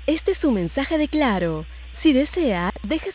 Este es un mensaje de Claro. Si desea, deje